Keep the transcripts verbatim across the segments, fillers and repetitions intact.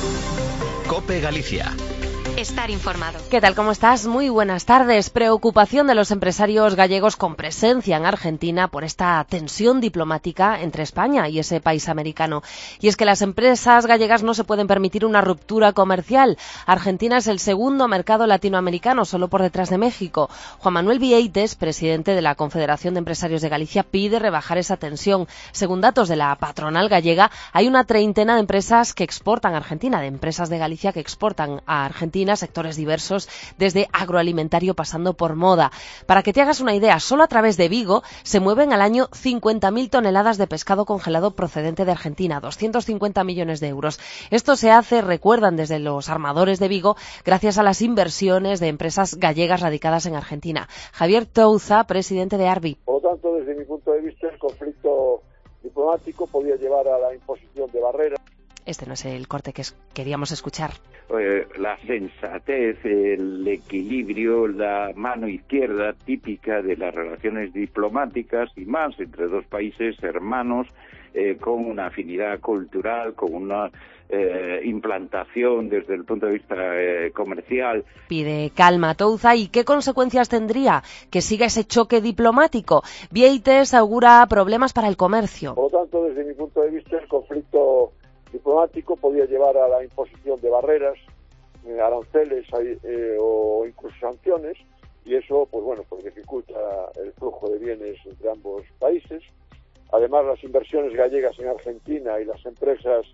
COPE Galicia. Estar informado. ¿Qué tal? ¿Cómo estás? Muy buenas tardes. Preocupación de los empresarios gallegos con presencia en Argentina por esta tensión diplomática entre España y ese país americano. Y es que las empresas gallegas no se pueden permitir una ruptura comercial. Argentina es el segundo mercado latinoamericano, solo por detrás de México. Juan Manuel Vieites, presidente de la Confederación de Empresarios de Galicia, pide rebajar esa tensión. Según datos de la patronal gallega, hay una treintena de empresas que exportan a Argentina, de empresas de Galicia que exportan a Argentina, sectores diversos, desde agroalimentario pasando por moda. Para que te hagas una idea, solo a través de Vigo se mueven al año cincuenta mil toneladas de pescado congelado procedente de Argentina, doscientos cincuenta millones de euros. Esto se hace, recuerdan desde los armadores de Vigo, gracias a las inversiones de empresas gallegas radicadas en Argentina. Javier Touza, presidente de Arbi. Por lo tanto, desde mi punto de vista, el conflicto diplomático podía llevar a la imposición de barreras. Este no es el corte que queríamos escuchar. Eh, la sensatez, el equilibrio, la mano izquierda típica de las relaciones diplomáticas y más entre dos países hermanos eh, con una afinidad cultural, con una eh, implantación desde el punto de vista eh, comercial. Pide calma Touza. ¿Y qué consecuencias tendría que siga ese choque diplomático? Vieites augura problemas para el comercio. Por lo tanto, desde mi punto de vista, el conflicto diplomático podía llevar a la imposición de barreras, eh, aranceles eh, o incluso sanciones, y eso, pues bueno, pues dificulta el flujo de bienes entre ambos países. Además, las inversiones gallegas en Argentina y las empresas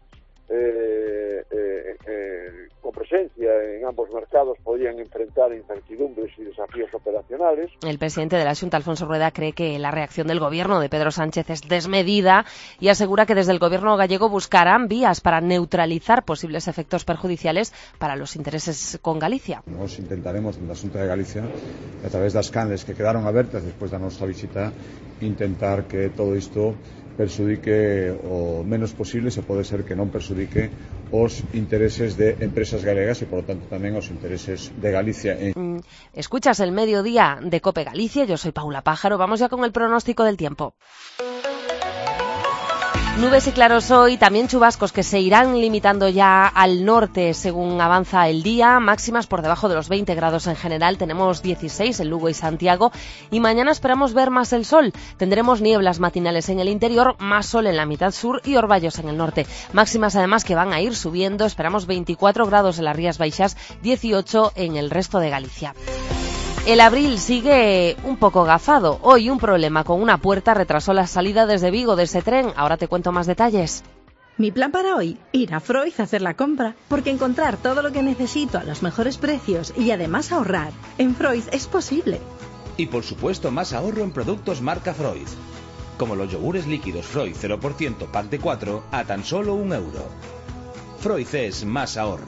eh, eh, eh, con presencia en ambos mercados podrían enfrentar incertidumbres y desafíos operacionales. El presidente de la Xunta, Alfonso Rueda, cree que la reacción del gobierno de Pedro Sánchez es desmedida y asegura que desde el gobierno gallego buscarán vías para neutralizar posibles efectos perjudiciales para los intereses con Galicia. Nos intentaremos, en la Xunta de Galicia, a través das canles que quedaron abertas despois da nosa visita, intentar que todo isto perxudique o menos posible, se pode ser que non perxudique os intereses de empresas galegas e, por lo tanto, tamén os intereses de Galicia. En... Escuchas el mediodía de COPE Galicia, yo soy Paula Pájaro, vamos ya con el pronóstico del tiempo. Nubes y claros hoy, también chubascos que se irán limitando ya al norte según avanza el día, máximas por debajo de los veinte grados en general, tenemos dieciséis en Lugo y Santiago y mañana esperamos ver más el sol, tendremos nieblas matinales en el interior, más sol en la mitad sur y orvallos en el norte, máximas además que van a ir subiendo, esperamos veinticuatro grados en las Rías Baixas, dieciocho en el resto de Galicia. El abril sigue un poco gafado. Hoy un problema con una puerta retrasó la salida desde Vigo de ese tren. Ahora te cuento más detalles. Mi plan para hoy, ir a Freud a hacer la compra, porque encontrar todo lo que necesito a los mejores precios y además ahorrar en Freud es posible. Y por supuesto más ahorro en productos marca Freud, como los yogures líquidos Freud cero por ciento pack de cuatro a tan solo un euro. Freud es más ahorro.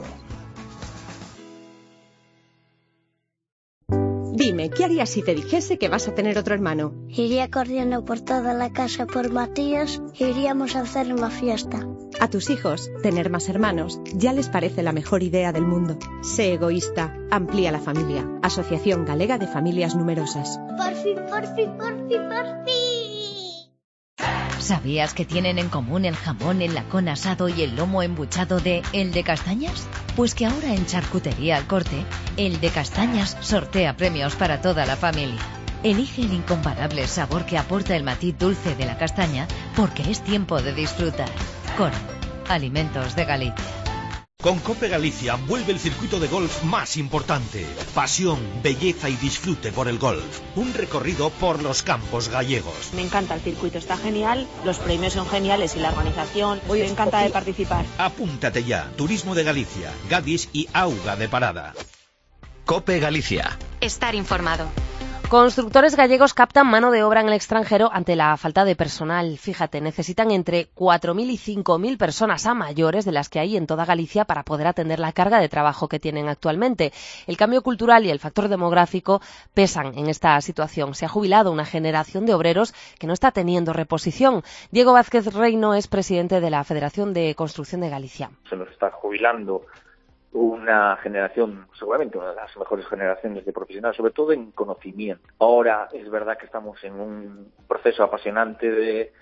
Dime, ¿qué harías si te dijese que vas a tener otro hermano? Iría corriendo por toda la casa por Matías e iríamos a hacer una fiesta. A tus hijos, tener más hermanos, ya les parece la mejor idea del mundo. Sé egoísta, amplía la familia. Asociación Galega de Familias Numerosas. Por fin, por fin, por fin, por fin. ¿Sabías que tienen en común el jamón, el lacón asado y el lomo embuchado de El de Castañas? Pues que ahora en Charcutería Al Corte, El de Castañas sortea premios para toda la familia. Elige el incomparable sabor que aporta el matiz dulce de la castaña porque es tiempo de disfrutar. Cora, Alimentos de Galicia. Con COPE Galicia vuelve el circuito de golf más importante. Pasión, belleza y disfrute por el golf. Un recorrido por los campos gallegos. Me encanta el circuito, está genial, los premios son geniales y la organización, me encanta de participar. Apúntate ya, Turismo de Galicia, Gadis y Auga de Parada. COPE Galicia. Estar informado. Constructores gallegos captan mano de obra en el extranjero ante la falta de personal. Fíjate, necesitan entre cuatro mil y cinco mil personas a mayores de las que hay en toda Galicia para poder atender la carga de trabajo que tienen actualmente. El cambio cultural y el factor demográfico pesan en esta situación. Se ha jubilado una generación de obreros que no está teniendo reposición. Diego Vázquez Reino es presidente de la Federación de Construcción de Galicia. Se nos está jubilando una generación, seguramente una de las mejores generaciones de profesionales, sobre todo en conocimiento. Ahora es verdad que estamos en un proceso apasionante de,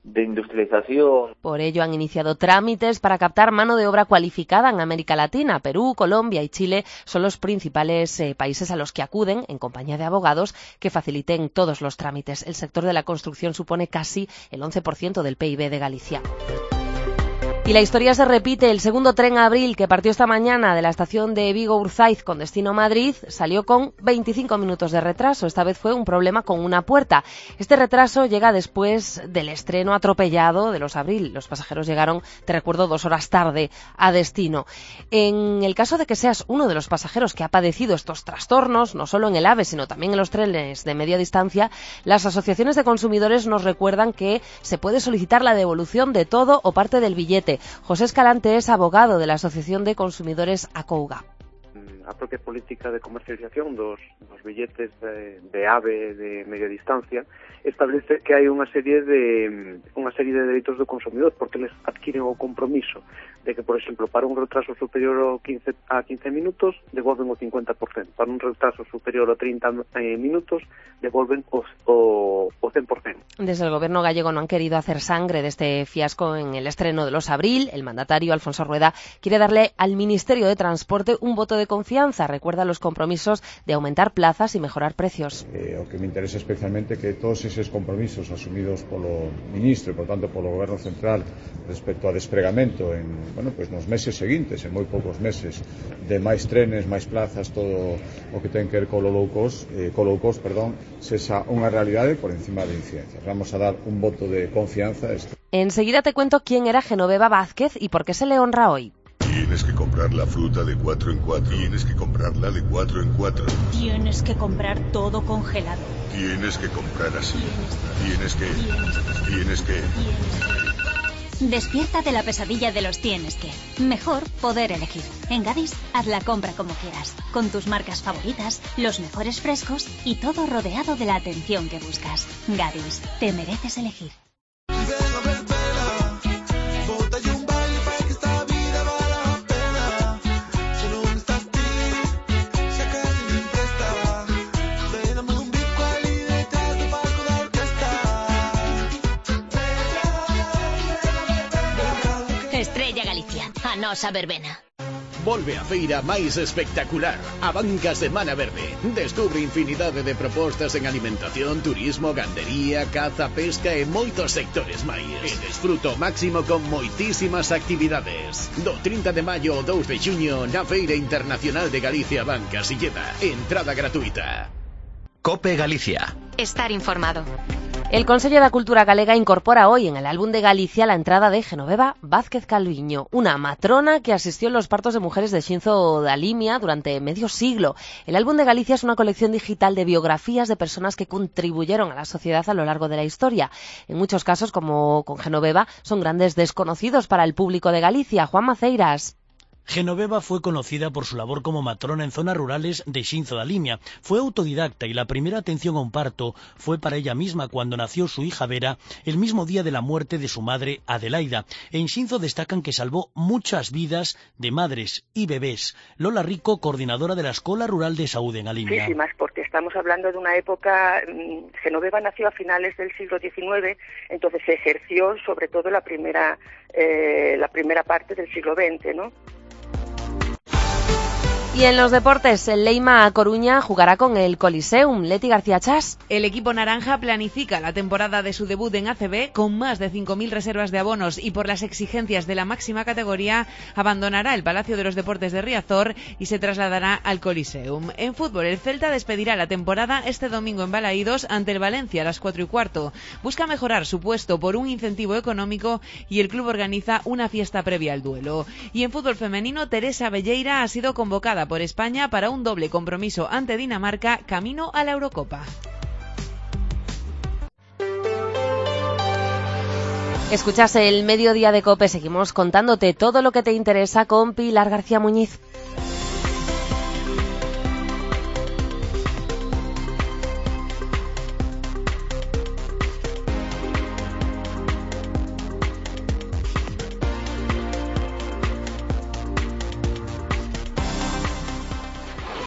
de industrialización. Por ello han iniciado trámites para captar mano de obra cualificada en América Latina. Perú, Colombia y Chile son los principales eh, países a los que acuden en compañía de abogados que faciliten todos los trámites. El sector de la construcción supone casi el once por ciento del P I B de Galicia. Y la historia se repite. El segundo tren Abril, que partió esta mañana de la estación de Vigo-Urzaiz con destino Madrid, salió con veinticinco minutos de retraso. Esta vez fue un problema con una puerta. Este retraso llega después del estreno atropellado de los Abril. Los pasajeros llegaron, te recuerdo, dos horas tarde a destino. En el caso de que seas uno de los pasajeros que ha padecido estos trastornos, no solo en el AVE, sino también en los trenes de media distancia, las asociaciones de consumidores nos recuerdan que se puede solicitar la devolución de todo o parte del billete. José Escalante es abogado de la Asociación de Consumidores ACOUGA. A propia política de comercialización dos, dos billetes de, de AVE de media distancia establece que hai unha serie de unha serie de dereitos do consumidor, porque les adquiren o compromiso de que, por exemplo, para un retraso superior a quince, a quince minutos devolven o cincuenta por ciento, para un retraso superior a treinta eh, minutos devolven o, o, o cien por ciento. Desde el gobierno gallego no han querido hacer sangre de este fiasco en el estreno de los Abril. El mandatario Alfonso Rueda quiere darle al Ministerio de Transporte un voto de confianza. Recuerda los compromisos de aumentar plazas y mejorar precios. Eh, o que me interesa especialmente que todos esos compromisos asumidos polo ministro e, por tanto, polo goberno central respecto ao despregamento en, bueno, pues nos meses seguintes, en moi poucos meses, de máis trenes, máis plazas, todo o que ten que ver co low cost, eh, co low cost, perdón, sexa unha realidade por encima de incidencias. Vamos a dar un voto de confianza a esto. Enseguida te cuento quién era Genoveva Vázquez y por qué se le honra hoy. Tienes que comprar la fruta de cuatro en cuatro. Tienes que comprarla de cuatro en cuatro. Tienes que comprar todo congelado. Tienes que comprar así. Tienes que... Tienes que... Despierta de la pesadilla de los tienes que. Mejor poder elegir. En Gadis, haz la compra como quieras. Con tus marcas favoritas, los mejores frescos y todo rodeado de la atención que buscas. Gadis, te mereces elegir. Estrella Galicia, a nosa verbena. Volve a feira máis espectacular, a Banca Semana Verde. Descubre infinidade de propostas en alimentación, turismo, gandería, caza, pesca e moitos sectores máis. E desfruto máximo con moitísimas actividades. Do trinta de maio ao dous de xuño na Feira Internacional de Galicia Banca Silleda. Entrada gratuita. COPE Galicia. Estar informado. El Consello da Cultura Galega incorpora hoy en el álbum de Galicia la entrada de Genoveva Vázquez Calviño, una matrona que asistió en los partos de mujeres de Xinzo da Limia durante medio siglo. El álbum de Galicia es una colección digital de biografías de personas que contribuyeron a la sociedad a lo largo de la historia. En muchos casos, como con Genoveva, son grandes desconocidos para el público de Galicia. Juan Maceiras. Genoveva fue conocida por su labor como matrona en zonas rurales de Xinzo da Limia. Fue autodidacta y la primera atención a un parto fue para ella misma cuando nació su hija Vera el mismo día de la muerte de su madre Adelaida. En Xinzo destacan que salvó muchas vidas de madres y bebés. Lola Rico, coordinadora de la Escola Rural de Saúde en Alimia. Muchísimas, porque estamos hablando de una época... Genoveva nació a finales del siglo diecinueve, entonces se ejerció sobre todo la primera, eh, la primera parte del siglo veinte, ¿no? Y en los deportes, el Leima Coruña jugará con el Coliseum. Leti García Chas. El equipo naranja planifica la temporada de su debut en A C B con más de cinco mil reservas de abonos y por las exigencias de la máxima categoría abandonará el Palacio de los Deportes de Riazor y se trasladará al Coliseum. En fútbol, el Celta despedirá la temporada este domingo en Balaídos ante el Valencia a las cuatro y cuarto. Busca mejorar su puesto por un incentivo económico y el club organiza una fiesta previa al duelo. Y en fútbol femenino, Teresa Belleira ha sido convocada por España para un doble compromiso ante Dinamarca camino a la Eurocopa. Escuchas el Mediodía de COPE, seguimos contándote todo lo que te interesa con Pilar García Muñiz.